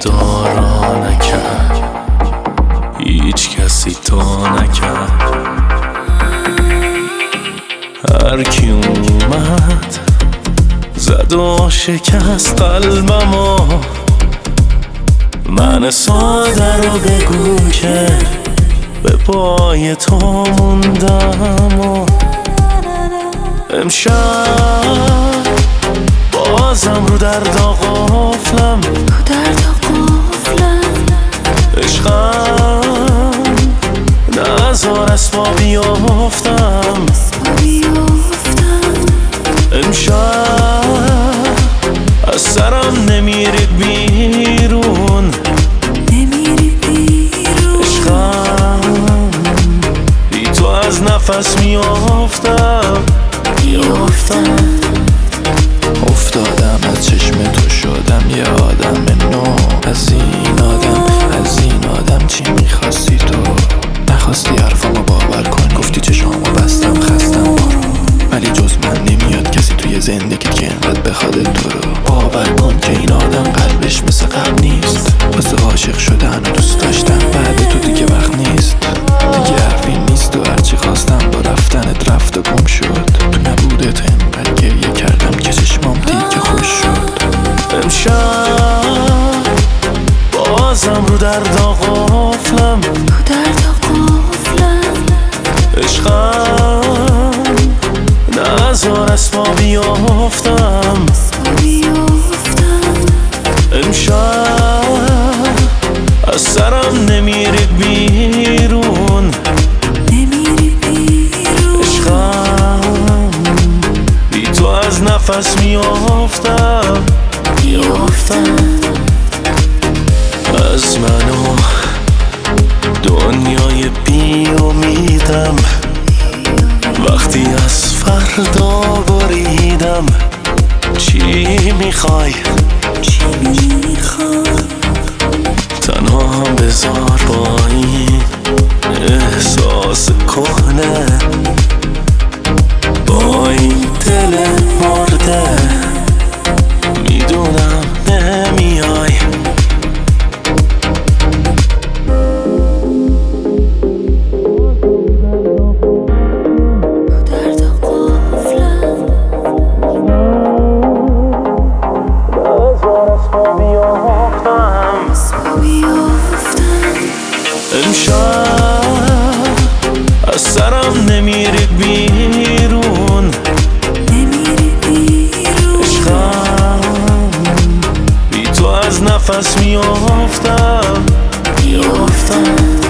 خدا نکرد، هیچ کسی تا نکرد. هر کی اومد زد و شکست قلبمو، من ساده رو بگو که به پای تو موندم. و امشب بازم رو درد غافلم، عشقم نذار اسما بیافتم. امشب از سرم نمیرید بیرون، عشقم بی تو از نفس میافتم. افتادم از چشم تو شدم یه آدم نو، از این آدم چی میخواستی تو؟ نخواستی حرفامو باور کن، گفتی چشامو بستم خستم برو، ولی جز من نمیاد کسی توی زندگیت که انقدر بخواد تو رو. باور کن که این آدم قلبش مثل قبل نیست، واسه عاشق شدن و دوست داشتن بعد تو دیگه وقت نیست، دیگه حرفی نیست و هرچی خواستم با رفتنت رفت و گم شد. تو نبودت انقدر گریه کردم که چشمام دیگه خوش شد. امشب بازم رو درد غافلم، عشقم نذار اسما بیافتم. امشب از سرم نمیرید بیرون، عشقم بی تو از نفس میافتم. از من و دنیای بی امیدم، وقتی از فردا بریدم. چی میخوای؟ تنها هم بذار با این احساس کهنه، با این دل مرده. میدونم نمیای، امشب از سرم نمیرید بیرون، عشقم بی تو از نفس میافتم.